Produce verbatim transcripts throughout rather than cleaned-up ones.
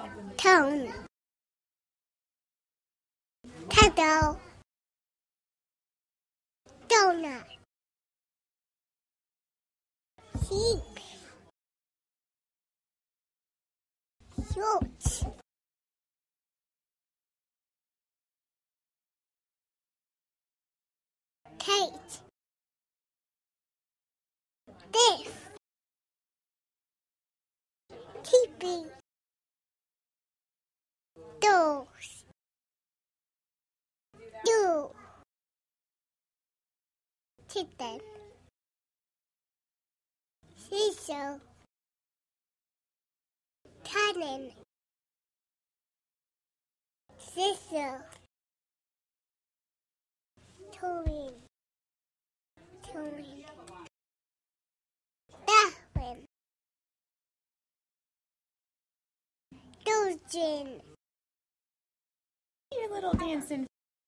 Tone. Kettle. Donut. Sheep. Shorts. Kate. This. Teepee. Doors. Do. Kitten. Seesaw. Cannon. Scissor. Touring. Touring. Darwin. Dojin. Your little dancing.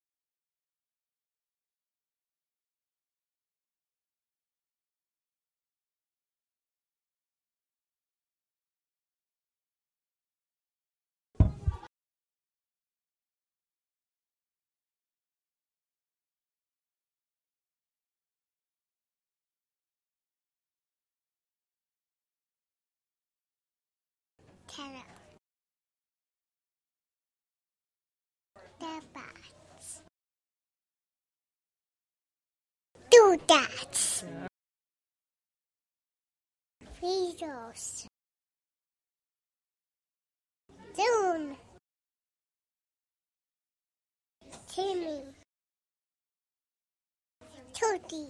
Kettle. The bats. Do that. Weasels. Soon. Timmy. Tootie.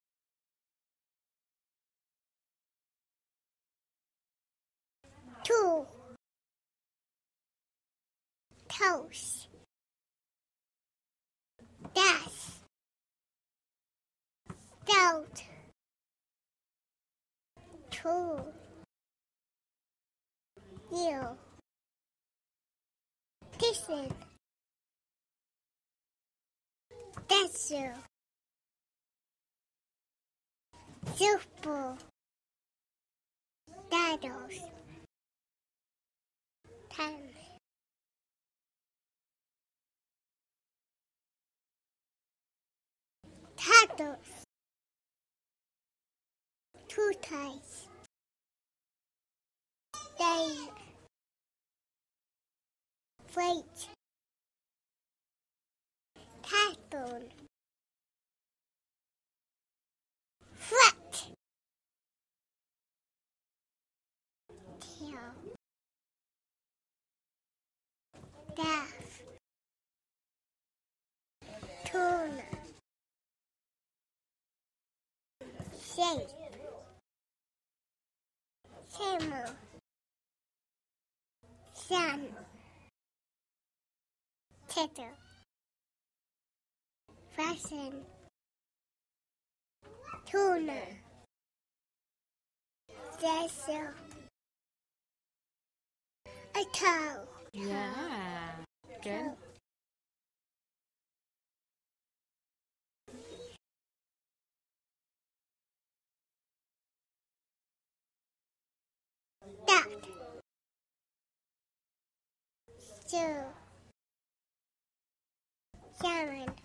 Two. Toast. Dash. Stout. Two. You. Kissing. That's you. Super. Daddles. Ten. Turtles. Two ties. Day. Wait. Turtle. Flat. Tail. Daff. Tuna. Shape. Camel. Sun. Kettle. Fashion. Tuna. Cecil. A cow. Yeah. Good. Duck. Stew. Salmon.